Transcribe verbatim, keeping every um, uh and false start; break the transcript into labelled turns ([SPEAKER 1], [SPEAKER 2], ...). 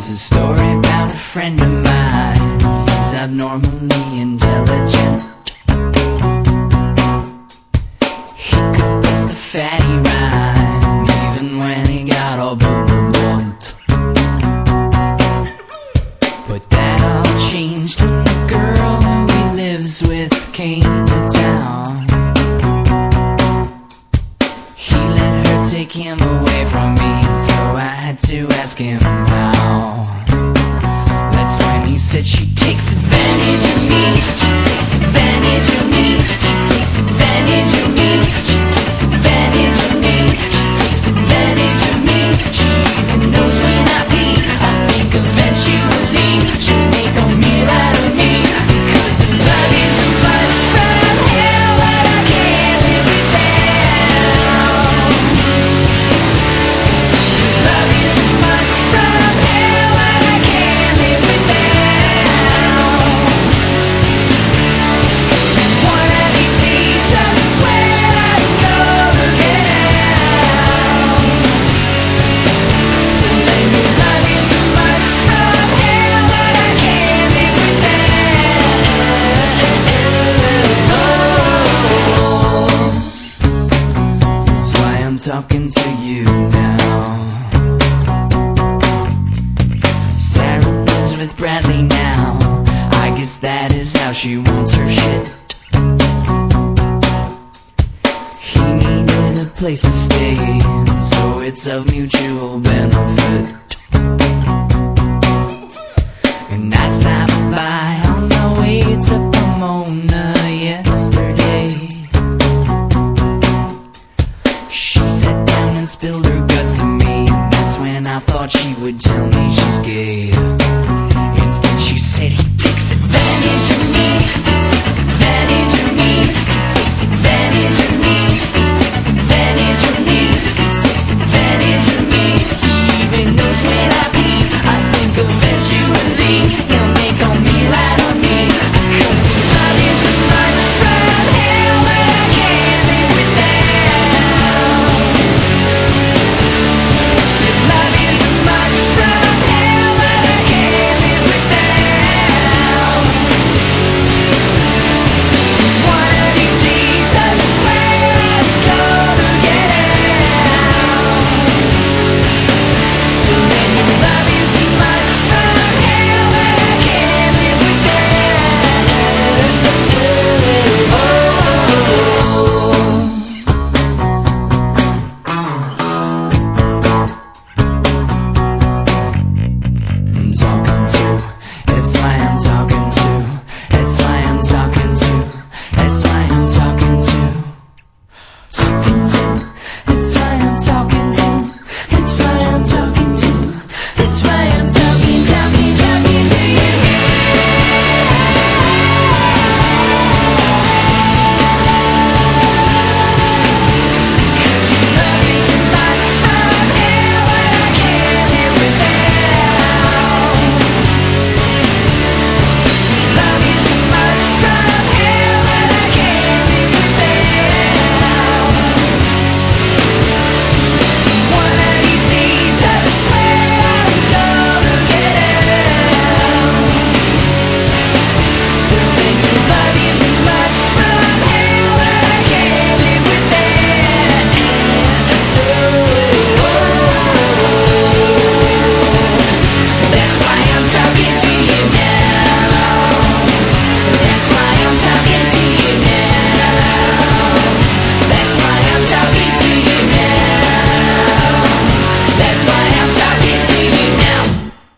[SPEAKER 1] There's a story about a friend of mine. He's abnormally intelligent. He could bust a fatty rhyme even when he got all blunt. But that all changed when the girl who he lives with came to town. He let her take him away from me, so I had to ask him how. That's when he said she takes advantage of me. She takes advantage of me. She takes advantage of me. She takes advantage of me. She takes advantage of me. She even knows when I pee. I think eventually she'll make a meal out of me. Cause love is a much from hell, but I can't live without. Love is a much from hell, but I can't live without. One of these days I swear I'm gonna get out. So baby, love is a much from hell, but I can't live without. That's why I'm talking to you now. Sarah lives with Bradley now. I guess that is how she wants her shit. He needed a place to stay, so it's of mutual benefit. And I stopped by on my way to Pomona yesterday. She sat down and spilled her guts to me, and that's when I thought she would tell me she's gay.